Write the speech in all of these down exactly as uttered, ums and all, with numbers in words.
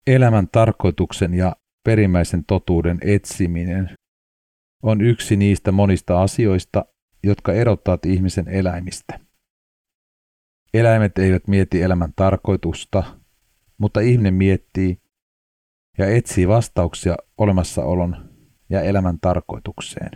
Elämän tarkoituksen ja perimmäisen totuuden etsiminen on yksi niistä monista asioista, jotka erottavat ihmisen eläimistä. Eläimet eivät mieti elämän tarkoitusta, mutta ihminen miettii ja etsii vastauksia olemassaolon ja elämän tarkoitukseen.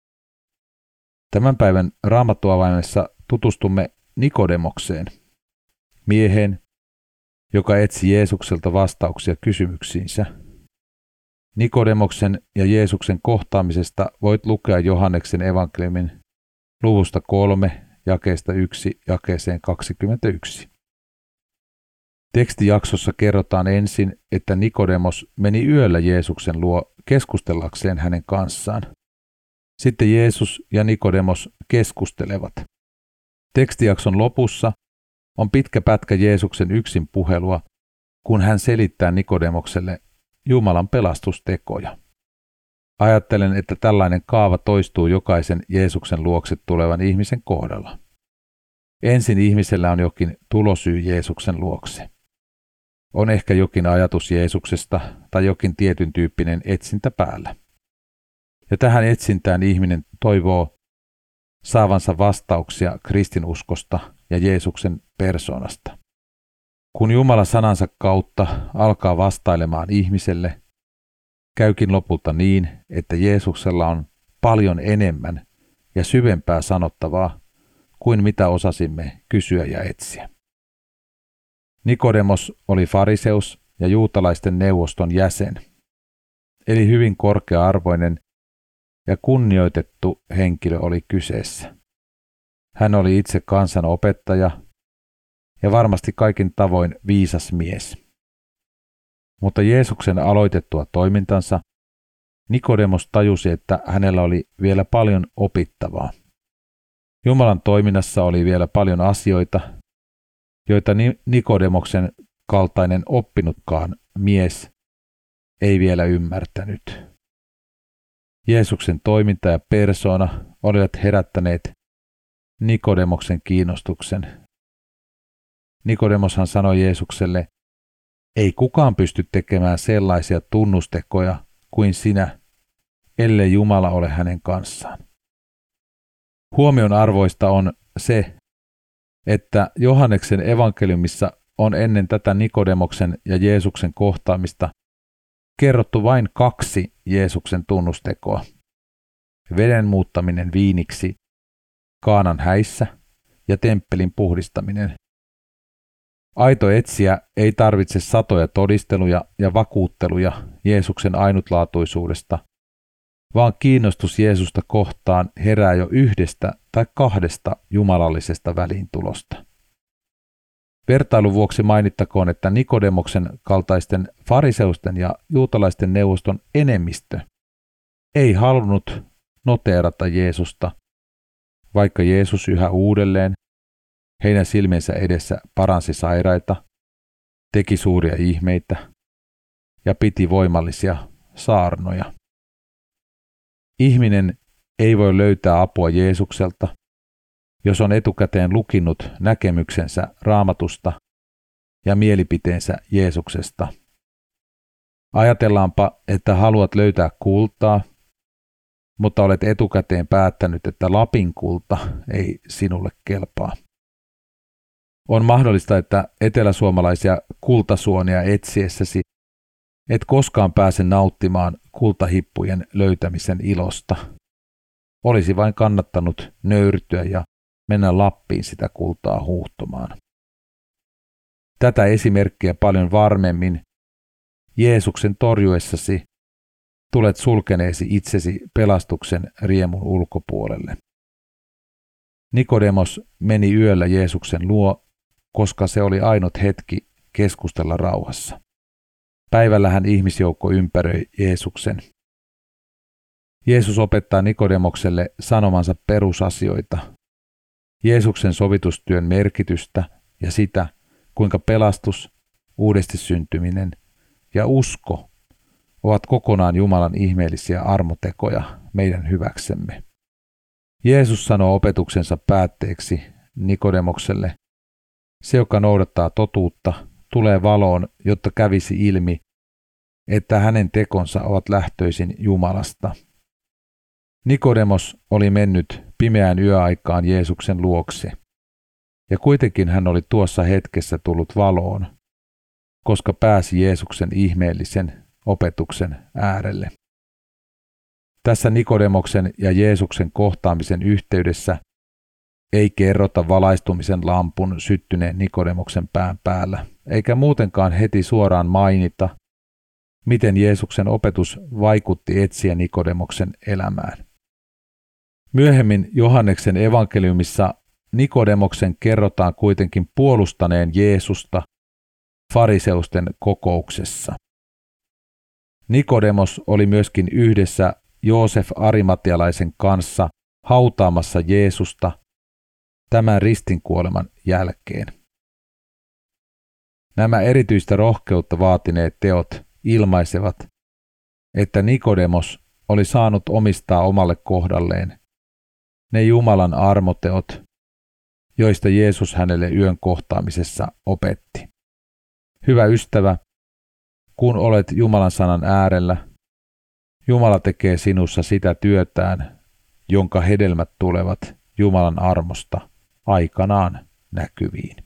Tämän päivän Raamattuavaimessa tutustumme Nikodemokseen, mieheen, joka etsi Jeesukselta vastauksia kysymyksiinsä. Nikodemoksen ja Jeesuksen kohtaamisesta voit lukea Johanneksen evankeliumin luvusta kolme, jakeesta yksi jakeeseen kaksikymmentäyksi. Tekstijaksossa kerrotaan ensin, että Nikodemos meni yöllä Jeesuksen luo keskustellakseen hänen kanssaan. Sitten Jeesus ja Nikodemos keskustelevat. Tekstijakson lopussa on pitkä pätkä Jeesuksen yksin puhelua, kun hän selittää Nikodemokselle Jumalan pelastustekoja. Ajattelen, että tällainen kaava toistuu jokaisen Jeesuksen luokse tulevan ihmisen kohdalla. Ensin ihmisellä on jokin tulosyy Jeesuksen luokse. On ehkä jokin ajatus Jeesuksesta tai jokin tietyn tyyppinen etsintä päällä. Ja tähän etsintään ihminen toivoo saavansa vastauksia kristinuskosta ja Jeesuksen persoonasta. Kun Jumala sanansa kautta alkaa vastailemaan ihmiselle, käykin lopulta niin, että Jeesuksella on paljon enemmän ja syvempää sanottavaa kuin mitä osasimme kysyä ja etsiä. Nikodemos oli fariseus ja juutalaisten neuvoston jäsen, eli hyvin korkea-arvoinen ja kunnioitettu henkilö oli kyseessä. Hän oli itse kansan opettaja ja varmasti kaikin tavoin viisas mies. Mutta Jeesuksen aloitettua toimintansa Nikodemos tajusi, että hänellä oli vielä paljon opittavaa. Jumalan toiminnassa oli vielä paljon asioita, joita Nikodemoksen kaltainen oppinutkaan mies ei vielä ymmärtänyt. Jeesuksen toiminta ja persoona olivat herättäneet Nikodemoksen kiinnostuksen. Nikodemoshan sanoi Jeesukselle, ei kukaan pysty tekemään sellaisia tunnustekoja kuin sinä, ellei Jumala ole hänen kanssaan. Huomion arvoista on se, että Johanneksen evankeliumissa on ennen tätä Nikodemoksen ja Jeesuksen kohtaamista kerrottu vain kaksi Jeesuksen tunnustekoa. Veden muuttaminen viiniksi Kaanan häissä ja temppelin puhdistaminen. Aito etsijä ei tarvitse satoja todisteluja ja vakuutteluja Jeesuksen ainutlaatuisuudesta, vaan kiinnostus Jeesusta kohtaan herää jo yhdestä tai kahdesta jumalallisesta väliintulosta. Vertailun vuoksi mainittakoon, että Nikodemoksen kaltaisten fariseusten ja juutalaisten neuvoston enemmistö ei halunnut noteerata Jeesusta, vaikka Jeesus yhä uudelleen heidän silmiensä edessä paransi sairaita, teki suuria ihmeitä ja piti voimallisia saarnoja. Ihminen ei voi löytää apua Jeesukselta, jos on etukäteen lukinnut näkemyksensä Raamatusta ja mielipiteensä Jeesuksesta. Ajatellaanpa, että haluat löytää kultaa, mutta olet etukäteen päättänyt, että Lapin kulta ei sinulle kelpaa. On mahdollista, että eteläsuomalaisia kultasuonia etsiessäsi et koskaan pääse nauttimaan kultahippujen löytämisen ilosta. Olisi vain kannattanut nöyrtyä ja mennä Lappiin sitä kultaa huuhtomaan. Tätä esimerkkiä paljon varmemmin Jeesuksen torjuessasi tulet sulkeneesi itsesi pelastuksen riemun ulkopuolelle. Nikodemos meni yöllä Jeesuksen luo, koska se oli ainut hetki keskustella rauhassa. Päivällähän ihmisjoukko ympäröi Jeesuksen. Jeesus opettaa Nikodemokselle sanomansa perusasioita, Jeesuksen sovitustyön merkitystä ja sitä, kuinka pelastus, uudesti syntyminen ja usko ovat kokonaan Jumalan ihmeellisiä armotekoja meidän hyväksemme. Jeesus sanoo opetuksensa päätteeksi Nikodemokselle, se joka noudattaa totuutta, tulee valoon, jotta kävisi ilmi, että hänen tekonsa ovat lähtöisin Jumalasta. Nikodemos oli mennyt pimeään yöaikaan Jeesuksen luokse, ja kuitenkin hän oli tuossa hetkessä tullut valoon, koska pääsi Jeesuksen ihmeellisen opetuksen äärelle. Tässä Nikodemoksen ja Jeesuksen kohtaamisen yhteydessä ei kerrota valaistumisen lampun syttyneen Nikodemoksen pään päällä, eikä muutenkaan heti suoraan mainita, miten Jeesuksen opetus vaikutti etsijä Nikodemoksen elämään. Myöhemmin Johanneksen evankeliumissa Nikodemoksen kerrotaan kuitenkin puolustaneen Jeesusta fariseusten kokouksessa. Nikodemos oli myöskin yhdessä Joosef Arimatialaisen kanssa hautaamassa Jeesusta tämän ristinkuoleman jälkeen. Nämä erityistä rohkeutta vaatineet teot ilmaisevat, että Nikodemos oli saanut omistaa omalle kohdalleen ne Jumalan armoteot, joista Jeesus hänelle yön kohtaamisessa opetti. Hyvä ystävä, kun olet Jumalan sanan äärellä, Jumala tekee sinussa sitä työtään, jonka hedelmät tulevat Jumalan armosta aikanaan näkyviin.